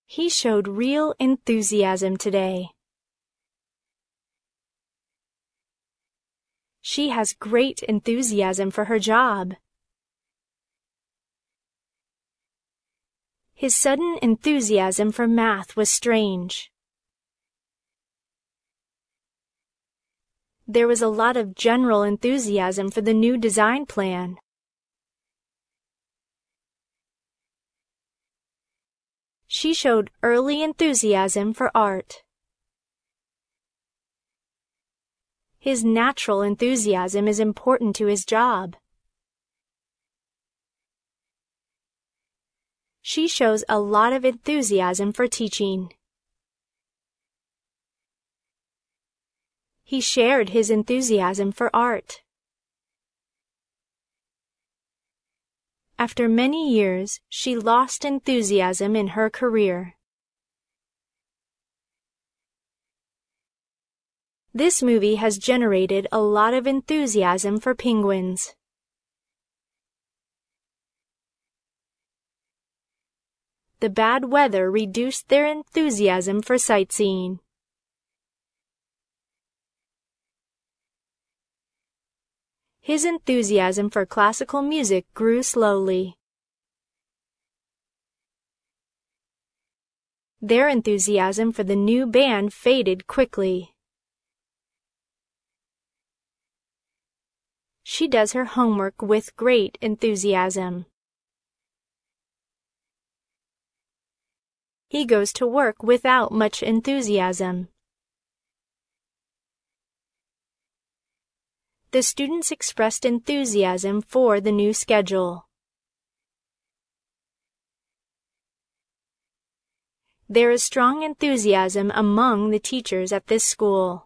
He showed real enthusiasm today. She has great enthusiasm for her job. His sudden enthusiasm for math was strange. There was a lot of general enthusiasm for the new design plan. She showed early enthusiasm for art. His natural enthusiasm is important to his job. She shows a lot of enthusiasm for teaching. He shared his enthusiasm for art. After many years, she lost enthusiasm in her career. This movie has generated a lot of enthusiasm for penguins. The bad weather reduced their enthusiasm for sightseeing. His enthusiasm for classical music grew slowly. Their enthusiasm for the new band faded quickly. She does her homework with great enthusiasm. He goes to work without much enthusiasm. The students expressed enthusiasm for the new schedule. There is strong enthusiasm among the teachers at this school.